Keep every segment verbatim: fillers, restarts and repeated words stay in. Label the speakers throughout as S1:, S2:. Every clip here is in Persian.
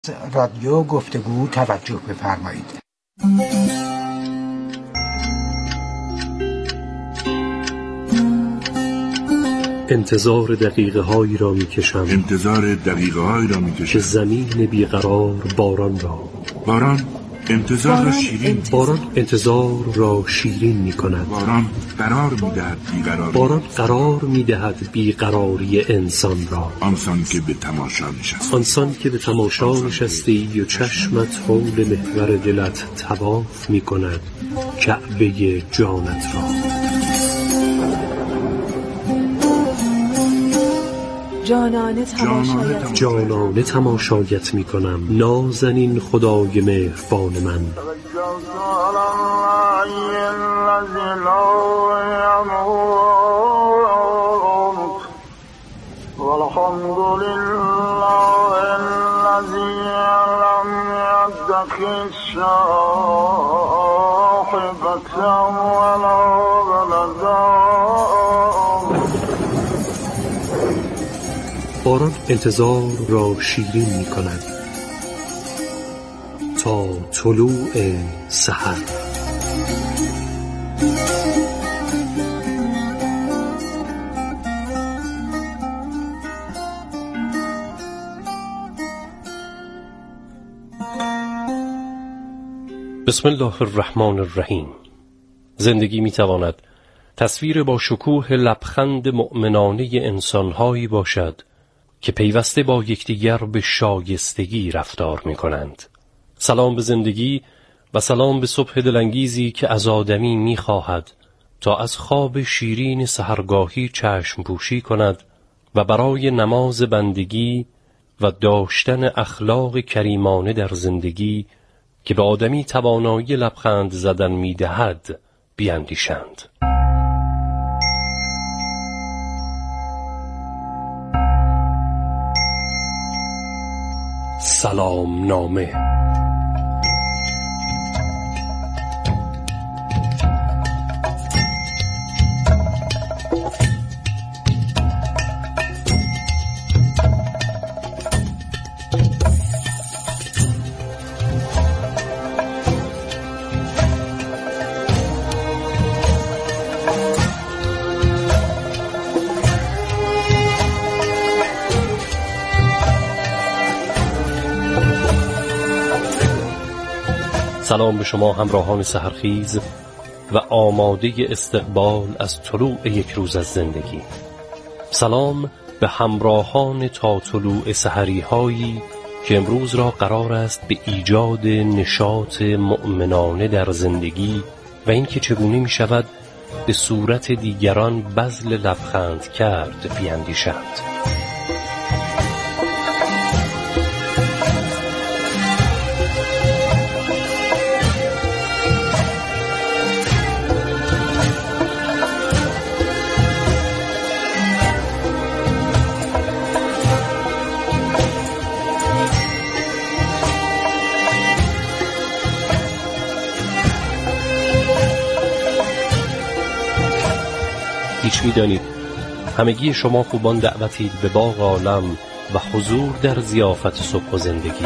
S1: رادیو گفتگو توجه بفرمایید.
S2: انتظار دقیقه هایی را می کشم
S3: انتظار دقیقه هایی را می کشم
S2: که زمین بیقرار باران را
S3: باران انتظار
S2: باران
S3: را شیرین
S2: انتظار, باران انتظار را شیرین می کند.
S3: باران قرار می دهد بیقراری
S2: باران قرار می دهد بیقراری انسان را.
S3: آنسان که به تماشا نشستی
S2: آنسان که به تماشا نشستی و چشمت حول محور دلت طواف می کند کعبه جانت را.
S4: جانانه تماشایت
S2: جانانه تماشایت می کنم نازنین خدای مهربان من. باران انتظار را شیرین می کند تا طلوع سحر. بسم الله الرحمن الرحیم. زندگی می تواند تصویر با شکوه لبخند مؤمنانه انسانهایی باشد که پیوسته با یکدیگر به شایستگی رفتار می کنند. سلام به زندگی و سلام به صبح دلانگیزی که از آدمی می خواهد تا از خواب شیرین سحرگاهی چشم پوشی کند و برای نماز بندگی و داشتن اخلاق کریمانه در زندگی که به آدمی توانایی لبخند زدن می دهد بیاندیشند. سلام نامه. سلام به شما همراهان سحرخیز و آماده استقبال از طلوع یک روز از زندگی. سلام به همراهان تا طلوع سحری هایی که امروز را قرار است به ایجاد نشاط مؤمنانه در زندگی و این که چگونه می شود به صورت دیگران بذل لبخند کرد بیاندیشند. هیچ می‌دانید همگی شما خوبان دعوتید به باغ عالم و حضور در ضیافت صبح و زندگی.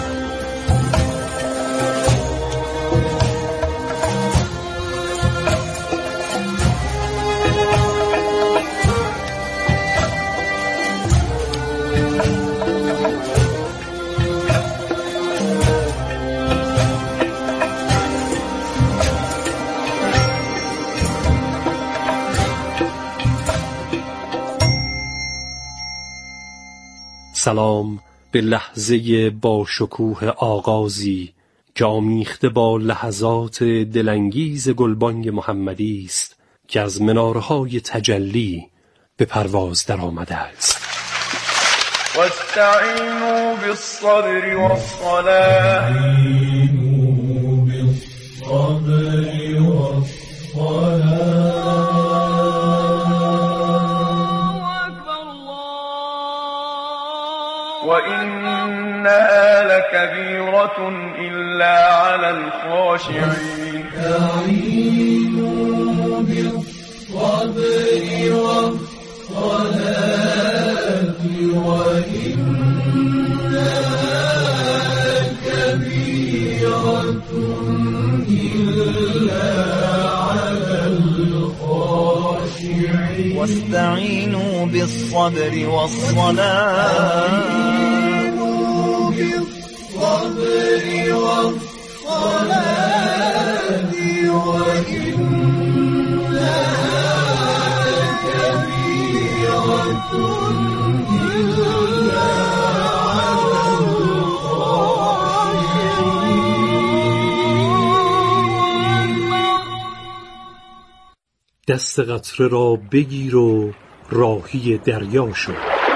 S2: سلام به لحظه با شکوه آغازی که آمیخته با لحظات دلانگیز گلبانگ محمدی است که از منارهای تجلی به پرواز در آمده است.
S5: واستعینوا بالصبر والصلاة وإنها لكبيرة إلا على الخاشعين. استعينوا بالصبر والصلاة وإنها
S6: واستعینوا بالصبر والصلاة بالصبر والصلاة وإنها لكبيرة إلا على
S2: دست قطره را بگیر و راهی دریا شو.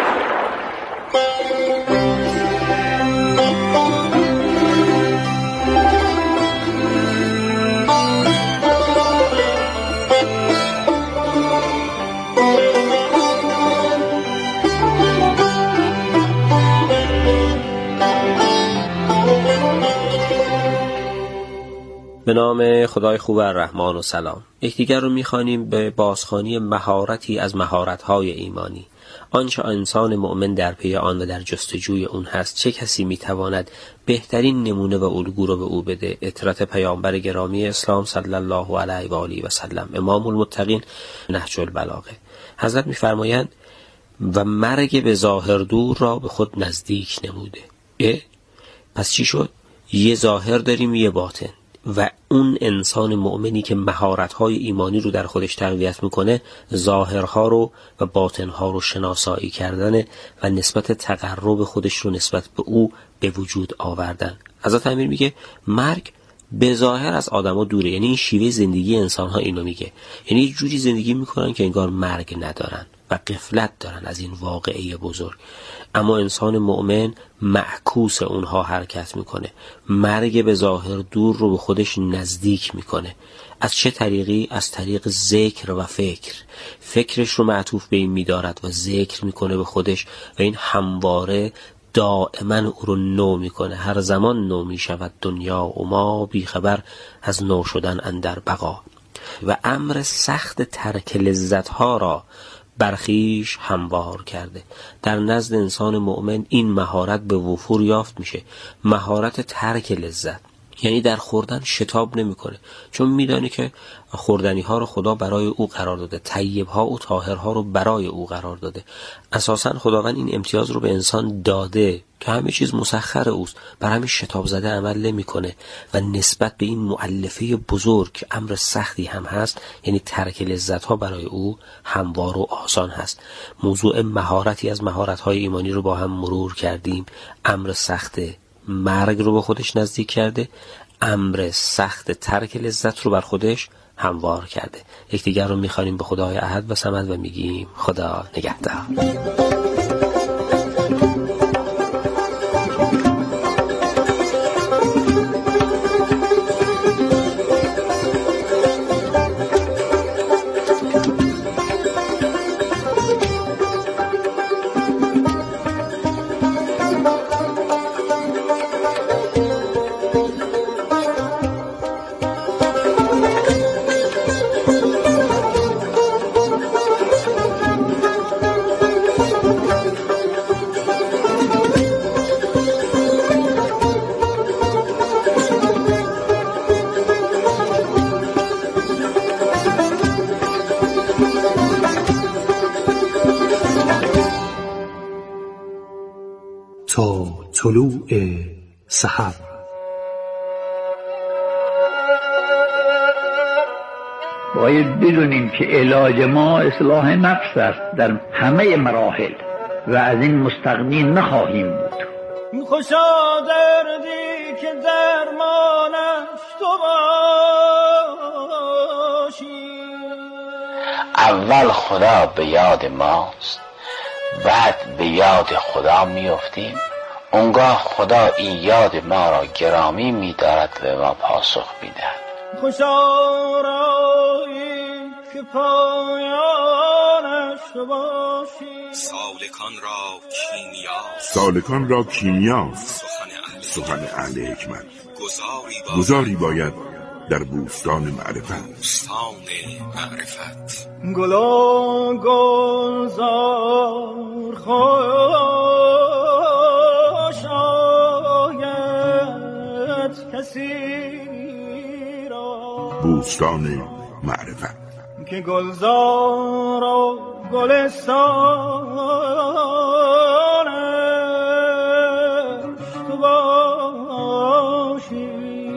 S7: به نام خدای خوب الرحمن و سلام. یکدیگر رو می‌خوانیم به بازخوانی مهارتی از مهارت‌های ایمانی. آنچه انسان مؤمن در پی آن و در جستجوی اون هست، چه کسی می‌تواند بهترین نمونه و الگو رو به او بده؟ اطرت پیامبر گرامی اسلام صلی الله علیه و آله و سلم، امام المتقین، نهج البلاغه. حضرت می‌فرمایند و مرگ به ظاهر دور را به خود نزدیک نموده. اه؟ پس چی شد؟ یه ظاهر داریم، یه باطن. و اون انسان مؤمنی که مهارت‌های ایمانی رو در خودش تقویت میکنه، ظاهرها رو و باطنها رو شناسایی کردن و نسبت تقرب خودش رو نسبت به او به وجود آوردن. حضرت امیر میگه مرگ به ظاهر از آدما دوره، یعنی این شیوه زندگی انسان‌ها اینو میگه، یعنی یه جوری زندگی میکنن که انگار مرگ ندارن و غفلت دارن از این واقعه بزرگ. اما انسان مؤمن معکوس اونها حرکت میکنه، مرگ به ظاهر دور رو به خودش نزدیک میکنه. از چه طریقی؟ از طریق ذکر و فکر. فکرش رو معطوف به این میدارد و ذکر میکنه به خودش و این همواره دائما او رو نو میکنه. هر زمان نو میشود دنیا و ما بی خبر از نو شدن اندر بقا. و امر سخت ترک لذتها را برخیش هموار کرده. در نزد انسان مؤمن این مهارت به وفور یافت میشه، مهارت ترک لذت. یعنی در خوردن شتاب نمیکنه، چون میدونه که خوردنی ها رو خدا برای او قرار داده، طیب ها و طاهر ها رو برای او قرار داده. اساساً خداوند این امتیاز رو به انسان داده که همه چیز مسخر اوست، بر همین شتاب زده عمل نمیکنه و نسبت به این مؤلفه بزرگ که امر سختی هم هست، یعنی ترک لذت ها، برای او هموار و آسان هست. موضوع مهارتی از مهارت های ایمانی رو با هم مرور کردیم. امر سخت مرگ رو به خودش نزدیک کرده، امر سخت ترک لذت رو بر خودش هموار کرده. یکدیگر رو میخوانیم به خدای احد و صمد و میگیم خدا نگهدار.
S2: تا طلوع سحر.
S8: باید بدونیم که علاج ما اصلاح نفس است در همه مراحل و از این مستغنی نخواهیم بود.
S6: خوشا دردی که درمانش تو باشی.
S9: اول خدا به یاد ماست، بعد به یاد خدا میافتیم. اونگاه خدا این یاد ما را گرامی می‌دارد و ما پاسخ می‌دهد.
S6: خوشا رایی که پایانش تو باشی.
S10: سالکان را کیمیا
S3: سالکان را کیمیاست سخن اهل حکمت. گذاری باید در بوستان معرفت.
S10: بوستان معرفت.
S6: گلا گلزار خوش آید کسی را.
S3: بوستان معرفت.
S6: که گلزار گلستانش تو باشی.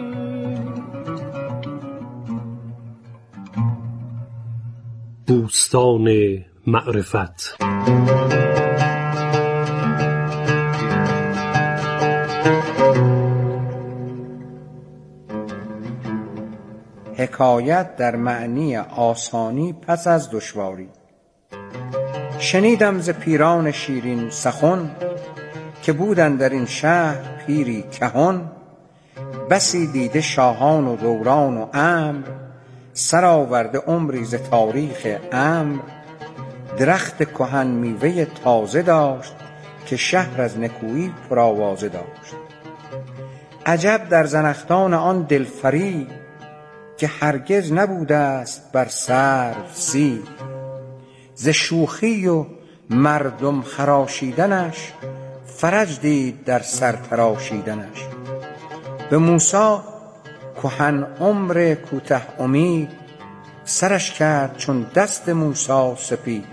S2: بوستان معرفت.
S1: حکایت در معنی آسانی پس از دشواری. شنیدم ز پیران شیرین سخن، که بودن در این شهر پیری کهن. بسی دیده شاهان و دوران و امر، سر آورده عمری ز تاریخ امر. درخت کهن میوه تازه داشت، که شهر از نکویی پرآوازه داشت. عجب در زنخدان آن دلفریب، که هرگز نبوده است بر سرو سیب. ز شوخی و مردم خراشیدنش، فرج دید در سر تراشیدنش. به موسی کهن عمر کوته امید، سرش کرد چون دست موسی سپید.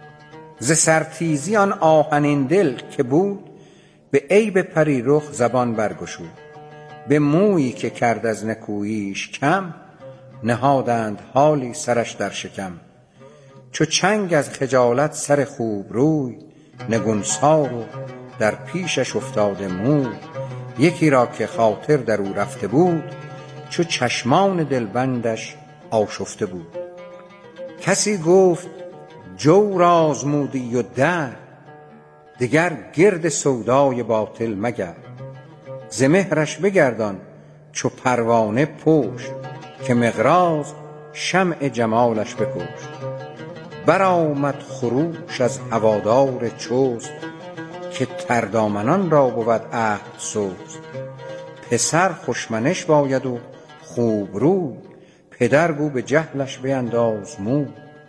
S1: ز سرتیزی آن آهنین دل که بود، به عیب پری رخ زبان برگشود. به مویی که کرد از نکوییش کم، نهادند حالی سرش در شکم. چو چنگ از خجالت سر خوب روی، نگونسار و در پیشش افتاده موی. یکی را که خاطر در او رفته بود، چو چشمان دلبندش آشفته بود. کسی گفت جور آزمودی و در، دگر گرد سودای باطل مگر. ز مهرش بگردان چو پروانه پشت، که مقراض شمع جمالش بکشت. برآمد خروش از هوادار چست، که تردامنان را بود عهد سست. پسر خوشمنش باید و خوب روی، پدر گو به جهلش بینداز موی.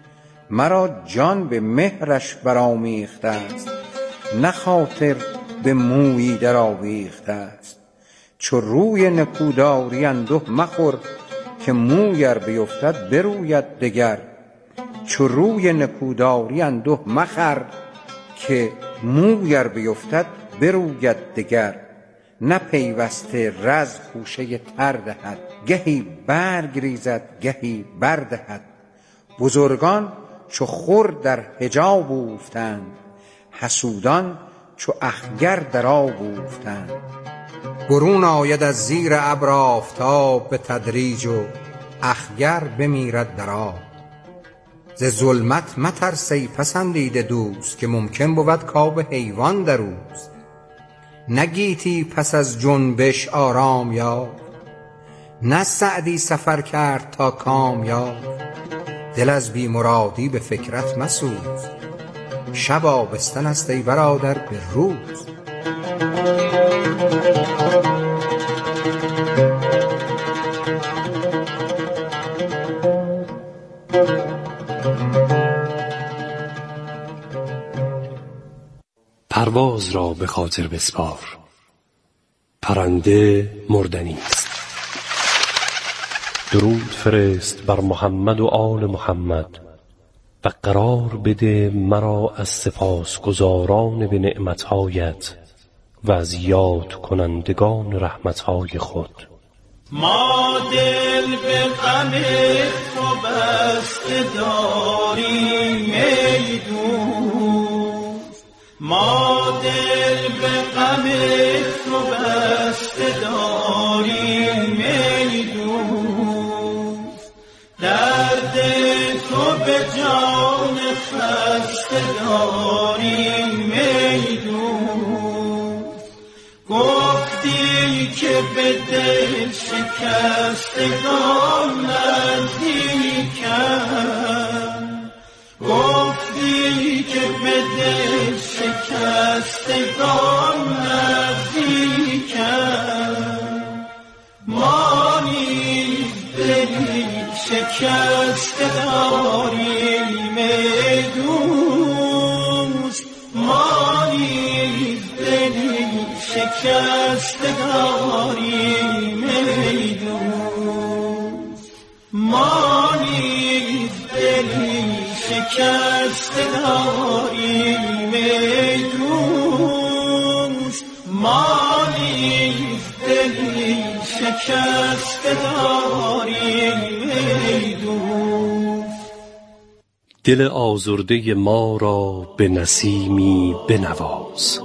S1: مرا جان به مهرش برآمیخته است، نه خاطر به مویی در آویخته است. چو روی نکوداری انده مخور، که موی ار بیفتد بروید دگر. چو روی نکوداری انده مخر، که موی ار بیفتد بروید دگر. نه پیوسته رز خوشه تر دهد، گهی برگ ریزد گهی بردهد. بزرگان چو خور در حجاب اوفتند، حسودان چو اخگر در آب اوفتند. برون آید از زیر ابر آفتاب، به تدریج و اخگر بمیرد در آب. ز ظلمت مترس ای پسندیده دوست، که ممکن بود کآب حیوان در اوست. نه گیتی پس از جنبش آرام یافت، نه سعدی سفر کرد تا کام یافت. دل از بی مرادی به فکرت مسوز، شب آبستن است ای برادر به روز.
S2: پرواز را به خاطر بسپار، پرنده مردنی است. درود فرست بر محمد و آل محمد، و قرار بده مرا از سپاسگزاران به نعمتهایت و از یاد کنندگان رحمتهای خود.
S6: ما دل به غم تو بسته داریم ای دوست، ما دل به غم تو بسته داریم ای دوست. درد تو به جان خسته داریم ای دوست. گفتی که به دل شکستگان نزدیکم، گفتی که به دل شکستگان نزدیکم. ما نیز دلی شکسته داریم ای دوست، ما نیز دلی شکسته داریم ای دوست، ما نیز دلی شکسته داریم ای دوست، ما نیز دلی شکسته داریم ای دوست.
S2: دل آزرده ما را به نسیمی بنواز،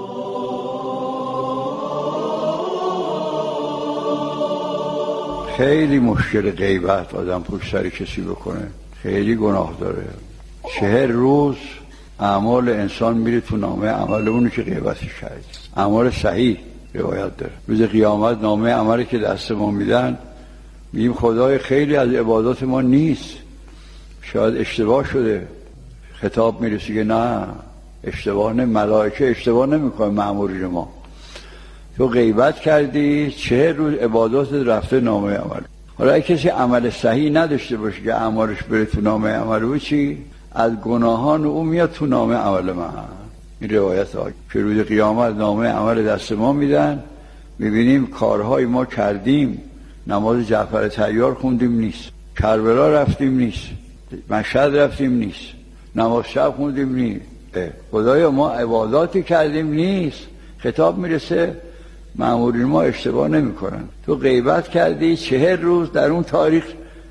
S11: خیلی مشکل غیبت آدم پشت سر کسی بکنه، خیلی گناه داره. چهر روز اعمال انسان میره تو نامه عمل اونی که غیبتش کرد. اعمال صحیح روایت داره روز قیامت نامه عملی که دست ما میدن، میگیم خدای خیلی از عبادات ما نیست، شاید اشتباه شده. خطاب میرسه که نه اشتباه نه، ملائکه اشتباه نمیکنه مأمورین ما، تو غیبت کردی، چهر روز عبادات رفته نامه عمل. حالا اگه کسی عمل صحیح نداشته باشه که اعمالش بره تو نامه عمل، او چی؟ از گناهان او میاد تو نامه عمل من. این روایت ها که روز قیامت نامه عمل دست ما میدن، میبینیم کارهای ما کردیم، نماز جعفر طیار خوندیم نیست، کربلا رفتیم نیست، مشهد رفتیم نیست، نماز شب خوندیم نیست، خدایا ما عباداتی کردیم نیست. خطاب میرسه مأمورین ما اشتباه نمی کنن، تو غیبت کردی چهر روز، در اون تاریخ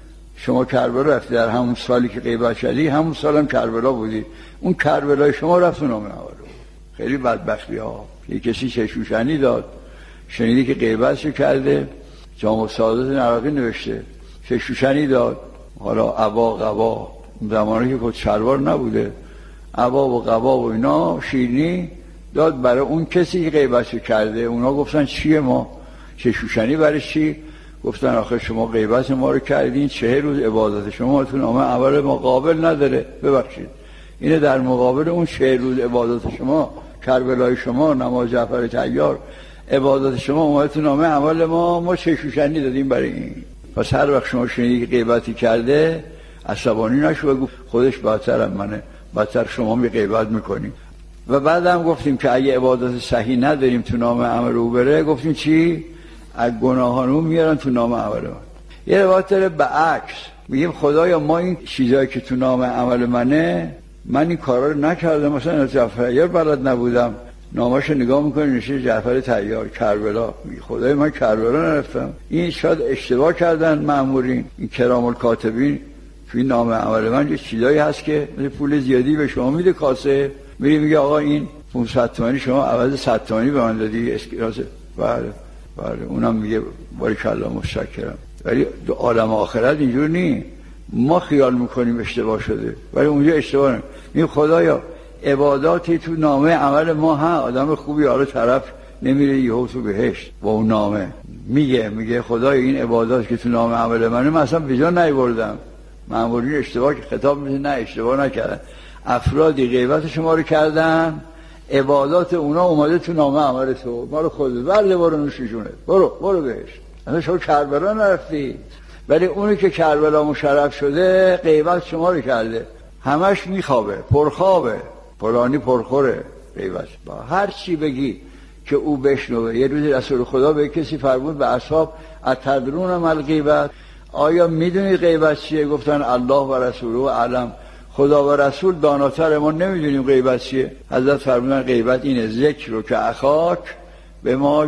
S11: شما کربلا رفتی، در همون سالی که غیبت کردی همون سالم کربلا بودی، اون کربلای شما رفت اون نامه عمل. خیلی بدبختی ها. یه کسی چشوشنی داد، شنیدی که غیبتشو کرده، جامع سعادت عراقی نوشته چشوشنی داد، حالا عبا قبا، زمانی که خود شلوار نبوده، عبا و قبا و اینا شیرینی داد برای اون کسی که غیبتشو کرده. اونا گفتن چیه ما چشوشنی برای چی؟ گفتن آخه شما غیبت ما رو کردین، چهر روز عبادت شما تو نامه عمل ما قابل نداره، ببخشید اینه در مقابل اون چهر روز عبادت شما، کربلای شما، نماز جعفر طیار، عبادت شما اومده تو نامه عمل ما، ما چشوشنی دادیم برای این. پس هر وقت شما شنیدی که غیبتی کرده عصبانی نشو، بگو خودش بدتر از منه، بدتر شما می غیبت میکنیم. و بعد هم گفتیم که اگه عبادت صحیح نداریم تو نامه عمل او بره، گفتیم چی؟ از گناهان او میارن تو نامه عمل من. یه روایت داره بعکس، میگیم خدایا ما این چیزایی که تو نامه عمل منه، من این کارا رو نکردم، مثلا جعفر طیار بلد نبودم، نامه‌شو نگاه میکنه نشه جعفر طیار کربلا، میگه خدای من کربلا نرفتم. این شاید اشتباه کردن مأمورین، این کرام الکاتبین تو این نامه عمل من یه چیزایی هست که پول زیادی به شما میده کاسه، میگه میگه آقا این پانصد تومانی شما عوض صد تومانی به من دادی اسکراس. بله بله، اونم میگه باریکالله متشکرم. ولی تو عالم آخرت اینجور نی، ما خیال میکنیم اشتباه شده ولی اونجا اشتباه نمی. میگه خدایا عباداتی تو نامه عمل ما ها، آدم خوبی حالا طرف نمیره یهو تو بهشت با اون نامه، میگه میگه خدایا این عبادات که تو نامه عمل منه من اصلا به جا نیاوردم. مأمورین اشتباه که خطاب میشه نه اشتباه نکردن، افرادی غیبت شما رو کردن، عبادات اونا اومده تو نامه عمل تو، ما رو خود بله برو نوشیشونه، برو برو بهش. اصلا شما کربلا نرفتی، ولی اونی که کربلا مشرف شده غیبت شما رو کرده، همش میخوابه، پرخوابه، پرانی پرخوره غیبت. با هر چی بگی که او بشنوه. یه روزی رسول خدا به کسی فرمود به اصحاب اتدرون ما الغیبت، آیا میدونی غیبت چیه؟ گفتن الله و رسوله اعلم، خدا و رسول داناتر، ما نمیدونیم غیبت چیه. حضرت فرمودن غیبت اینه ذکر رو که اخاک به ما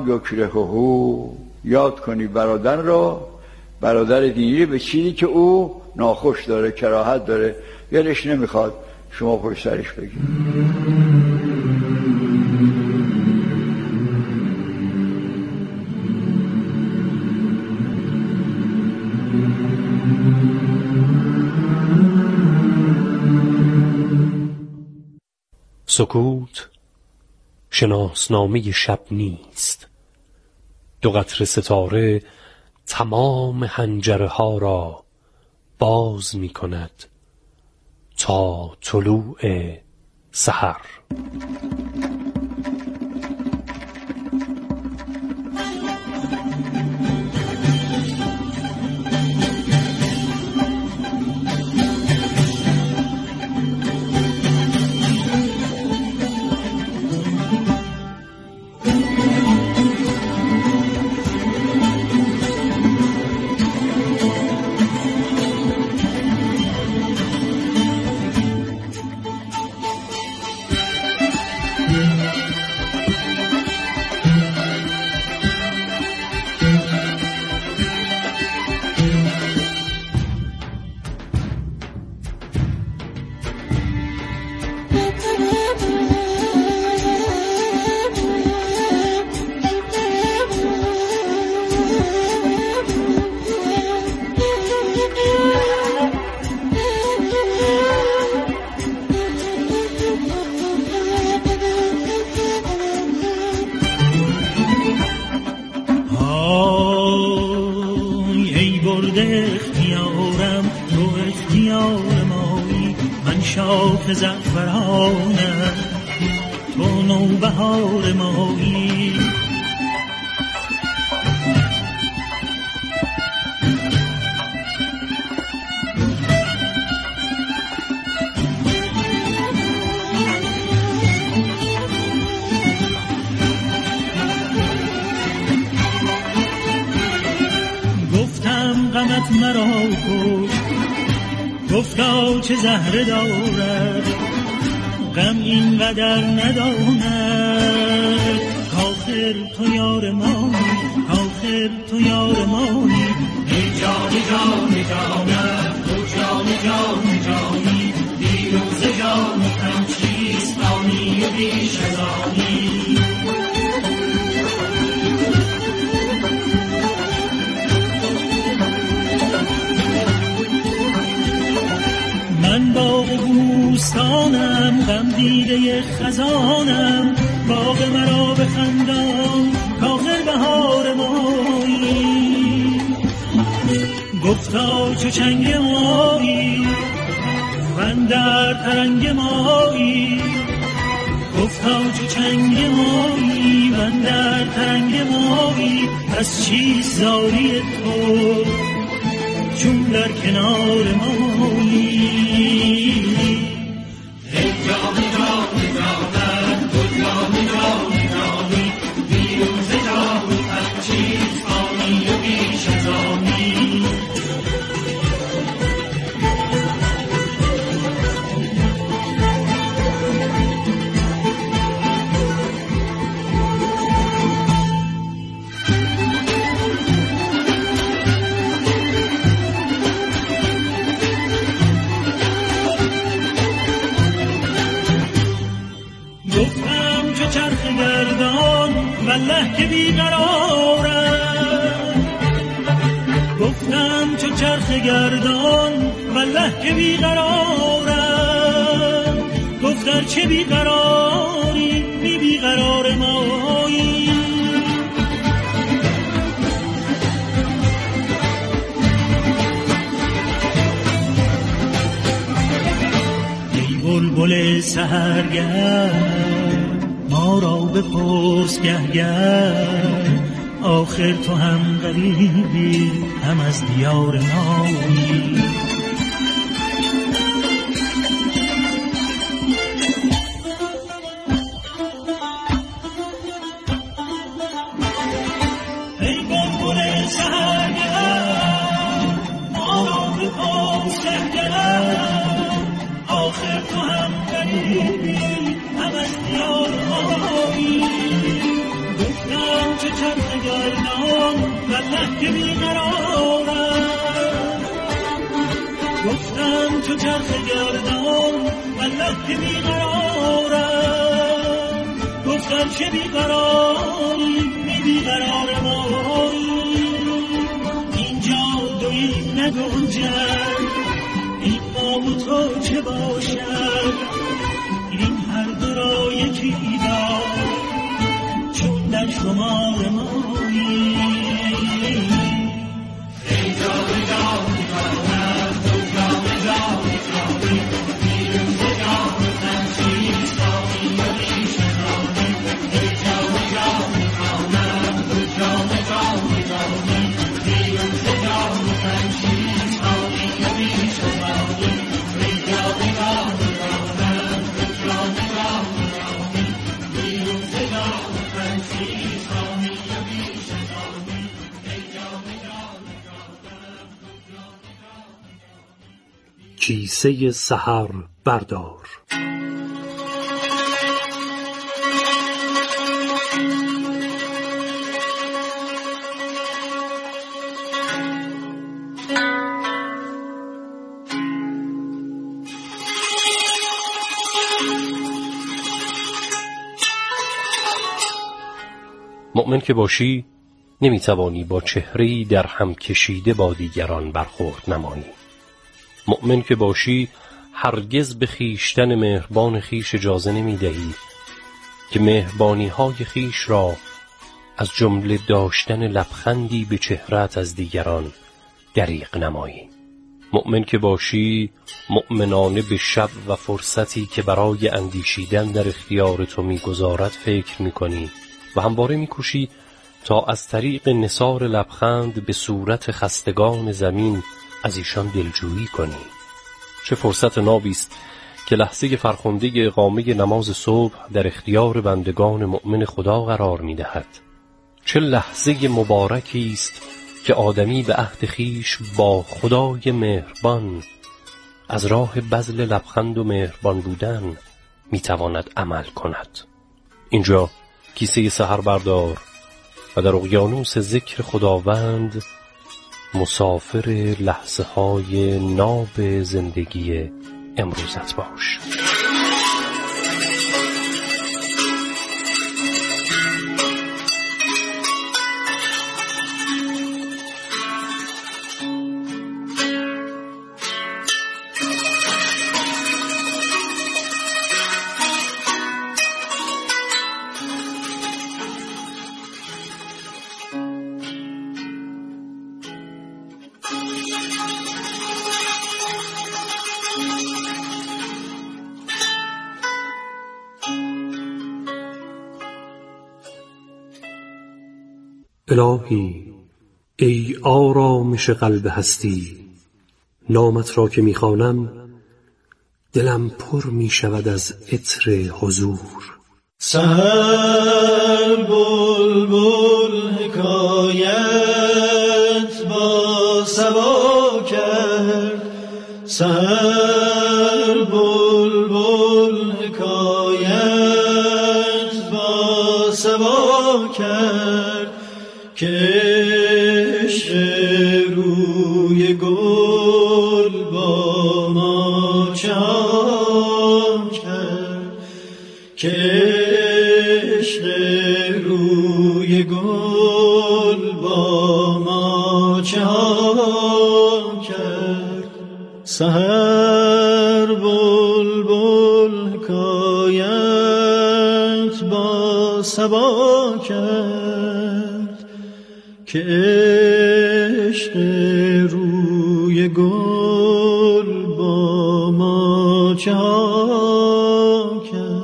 S11: یکرهه، یاد کنی برادر رو، برادر دینی به چیزی که او ناخوش داره، کراهت داره، یادش نمیخواد شما پشت سرش بگید.
S2: سکوت شناسنامه شب نیست، دو قطره ستاره تمام حنجره ها را باز می کند تا طلوع سحر.
S6: وای ای برده اختیارم تو اختیار مایی، من شاخ زعفرانم تو نوبهار مایی. غمت مرا کش، گفتا چه زهره دارد غم اینقدر نداند، کاخر تو یار مایی، کاخر تو یار مایی. ای جان جان جانم تو جان جان جانی، دیروز جان هم چیست آنی و بیش از آنی. من باغ بوستانم غم دیده خزانم، باغ مرا بخندان کاخر بهار مایی. گفتا چو چنگ مایی من در ترنگ مایی، گفتا چو چنگ مایی من در ترنگ مایی. از چیست زاری تو چون در کنار مایی. ای جان جان جانم تو جان جان جانی، دیروز جان هر چیز آنی و بیش از آنی. والله که بیقرارم، گفتم چو چرخ گردان والله که بیقرارم. گفتر چه بیقراری بی بیقرار مایی. ای بلبل سحرگرد ما را بپرس گهگر، آخر تو هم غریبی هم از دیار مایی. ای بلبل سحرگرد ما را بپرس گهگر، آخر تو هم غریبی هم از دیار مایی. گفتم چه چرخ گردان والله که بیقرارم، گفتم چه چرخ گردان والله که بیقرارم. گفتم چه بیقراری بی بیقرار مایی. اینجا دویی نگنجد این ما و تو چه باشد، این هر دو را یکی دار چون در شمار مایی. ای جان جان جانم تو جان جان جانی، دیروز جان هم چیست آنی و بیش از آنی. ای جان جان جانم تو جان جان جانی، دیروز جان هم چیست آنی و بیش از آنی. ای جان جان جانم تو جان جان جانی، دیروز جان هم چیست آنی و بیش از آنی. ای جان جان جانم تو جان جان.
S2: کیسه سحر بردار. مؤمن که باشی نمیتوانی با چهره‌ای در هم کشیده با دیگران برخورد نمانی. مؤمن که باشی هرگز به خیشتن مهربان خیش اجازه نمیدهی که مهربانی های خیش را از جمله داشتن لبخندی به چهره‌ات از دیگران دریغ نمایی. مؤمن که باشی مؤمنانه به شب و فرصتی که برای اندیشیدن در اختیار تو می‌گذارد فکر می‌کنی و همواره می‌کوشی تا از طریق نثار لبخند به صورت خستگان زمین از ایشان دلجویی کنی. چه فرصت نابی است که لحظه فرخنده اقامه نماز صبح در اختیار بندگان مؤمن خدا قرار می‌دهد. چه لحظه مبارکی است که آدمی به عهد خیش با خدای مهربان از راه بذل لبخند و مهربان بودن میتواند عمل کند. اینجا کیسه سحر بردار و در اقیانوس ذکر خداوند مسافر لحظه های ناب زندگی امروزت باش.
S12: الهی ای آرامش قلب هستی، نامت را که میخوانم دلم پر میشود از عطر حضور.
S6: سحر بلبل حکایت با صبا کرد، سحر بلبل حکایت با صبا کرد که عشق روی گل با ما چام کرد، که عشق روی گل با ما چام کرد. سحر بلبل حکایت با صبا کرد که عشق روی گل با ما چام کرد.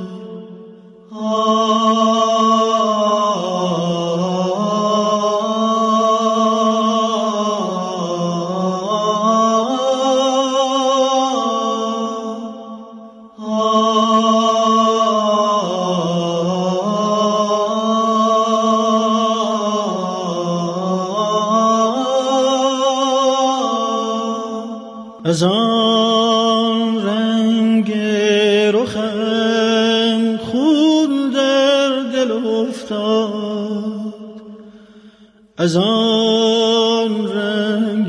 S6: از آن رنگ رخم خون در دل افتاد، از آن رنگ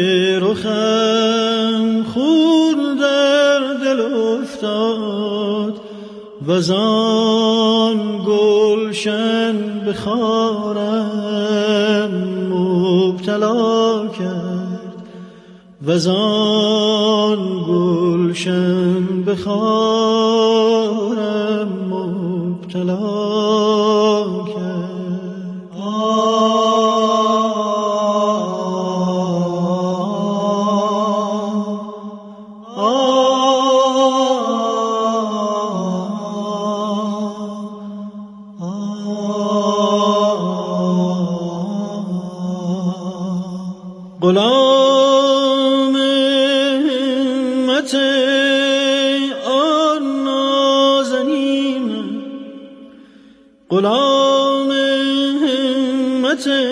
S6: رخم خون در دل افتاد، و آن گلشن به خارم مبتلا کرد، و آن گلشن به خارم مبتلا کرد. غلام همت آن نازنین، غلام همت